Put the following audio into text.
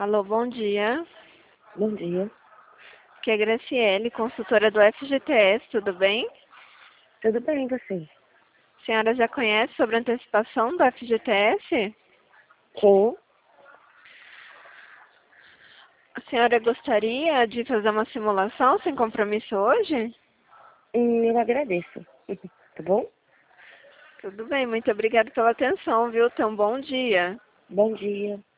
Alô, bom dia. Bom dia. Aqui é Graciele, consultora do FGTS, tudo bem? Tudo bem, você? A senhora já conhece sobre a antecipação do FGTS? Sim. A senhora gostaria de fazer uma simulação sem compromisso hoje? Eu agradeço. Tá bom? Tudo bem, muito obrigada pela atenção, viu? Tenha um bom dia. Bom dia.